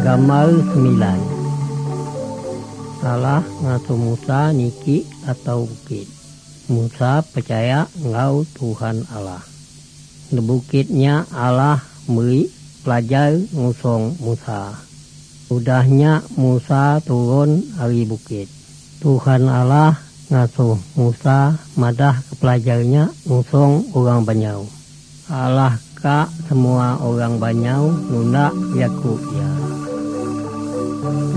Gambar 9. Allah ngasuh Musa niki atau bukit. Musa percaya engkau Tuhan Allah. Di bukitnya Allah beri pelajar ngusung Musa. Udahnya Musa turun dari bukit. Tuhan Allah ngasuh Musa madah ke pelajarnya ngusung orang Banyau. Allah kak semua orang Banyau nunda Yakub ya.